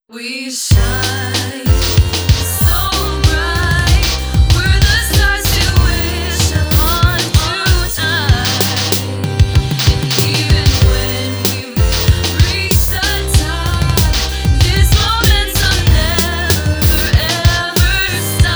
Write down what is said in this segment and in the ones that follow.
We shine so bright, we're the stars to wish upon tonight. And even when we reach the top, this momentum never ever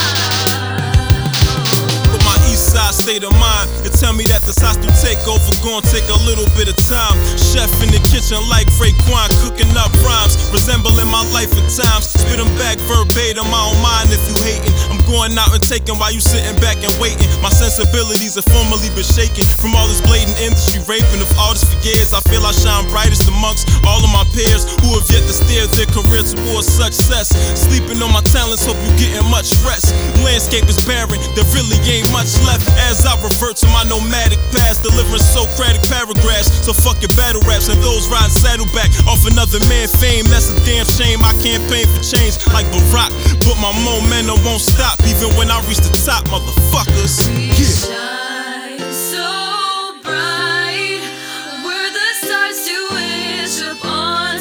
stops. With my east side state of mind, it tell me that this hostile takeover gon' take a little bit of time. Chef in the kitchen like Raekwon, cooking up rhymes, resembling my life at times. Spit them back verbatim, I don't mind if you hating. I'm going out and taking while you sitting back and waiting. My sensibilities have formerly been shaken from all this blatant industry raping of artists for years. I feel I shine brightest amongst all of my peers who have yet to steer their careers towards success. Sleeping on my talents, hope you getting much rest. Landscape is barren, there really ain't much left. As I revert to my nomadic past, delivering Socratic paragraphs. So fuck your battle raps and those riding saddleback off another man's fame. That's a damn shame. I campaign for change like Barack, but my momentum won't stop even when I reach the top, motherfuckers. We shine so bright, we're the stars to wish upon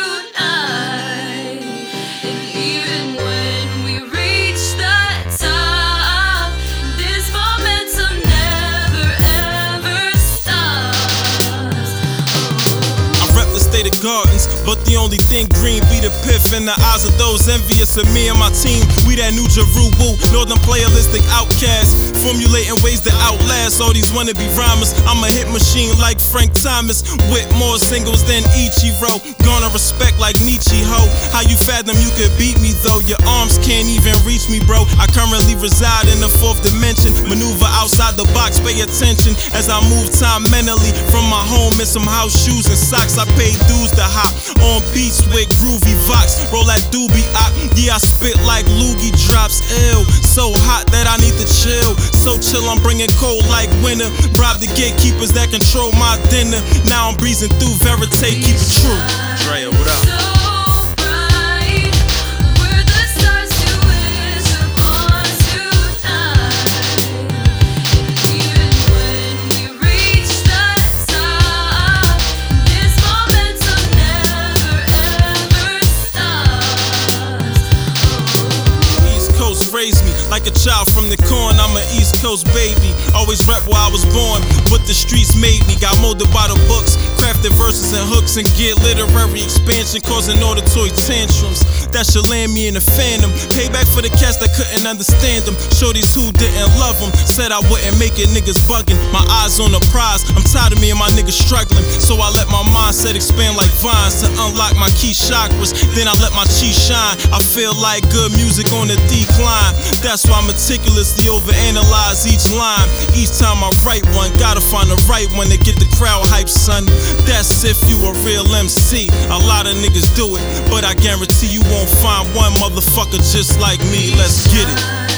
tonight. And even when we reach the top, this momentum never ever stops. I rep the state of gardens, but the only thing green be the piff in the eyes of those envious of me and my team. We that New Jeru, northern playalistic outcast, formulating ways to outlast all these wannabe rhymers. I'm a hit machine like Frank Thomas, with more singles than Ichiro. Gonna respect like Nietzsche, ho. How you fathom you could beat me though? Your arms can't even reach me, bro. I currently reside in the fourth dimension, maneuver outside the box, pay attention as I move time mentally from my home in some house shoes and socks. I paid dues to hop on beats with groovy vox, roll that doobie op. Yeah, I spit like loogie drops, ill, so hot that I need to chill. So chill, I'm bringing cold like winter. Bribe the gatekeepers that control my dinner. Now I'm breezing through verite, keep it true. Drea, what up? So bright, we're the stars to wish upon tonight. And even when we reach the top, this momentum never ever stops. East Coast raised me like a child from the corn. I'm an East Coast baby, always rep where I was born. What the streets made me, got molded by the books, crafted verses and hooks, and get literary expansion, causing auditory tantrums that should land me in a phantom. Payback for the cats that couldn't understand them. Shorties who didn't love them said I wouldn't make it, niggas bugging. My eyes on the prize, I'm tired of me and my niggas struggling. So I let my mindset expand like vines to unlock my key chakras. Then I let my chi shine. I feel like good music on the decline. That's why I meticulously overanalyze each line. Each time I write one, gotta find the right one to get the crowd hype, son. That's if you a real MC. A lot of niggas do it, but I guarantee you won't find one motherfucker just like me. Let's get it.